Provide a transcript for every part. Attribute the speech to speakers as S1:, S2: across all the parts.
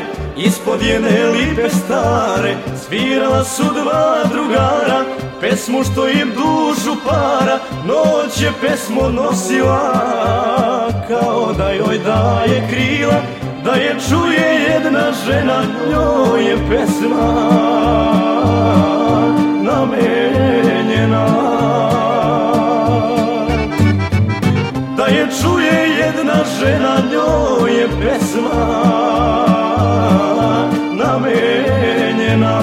S1: ispod jedne lipe stare. Svirala su dva drugara pesmu što im dušu para. Noć je pesmu nosila kao da joj daje krila, da je čuje jedna žena, njoj je pesma namenjena. Da je čuje jedna žena, njoj je pesma namenjena.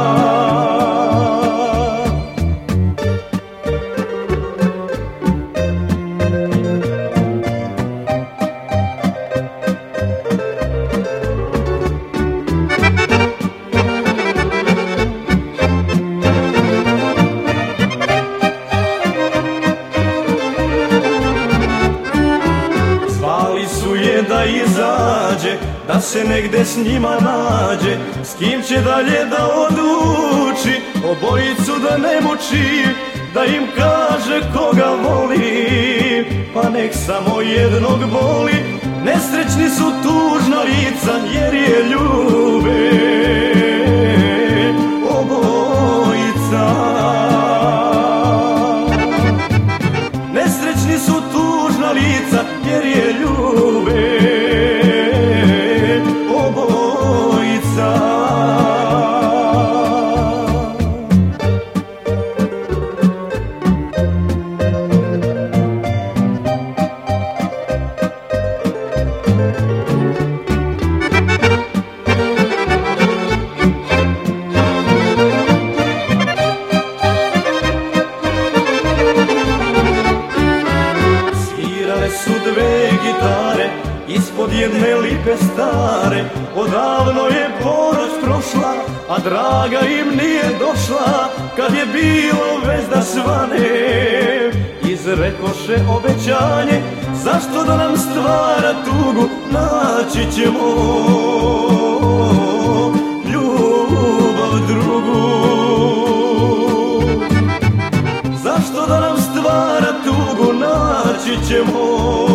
S1: Da izađe, da se negde s njima nađe, s kim će dalje da odluči, obojicu da ne muči, da im kaže koga voli, pa nek samo jednog boli. Nesrećni su tužna lica jer je ljube obojica. Nesrećni su tužna lica jer je ljube obojica. Su dve gitare ispod jedne lipe stare. Odavno je ponoć prošla, a draga im nije došla. Kad je bilo već da svane, izrekoše obećanje, zašto da nam stvara tugu, naći ćemo ljubav drugu. Zašto da nam stvara tugu, naći ćemo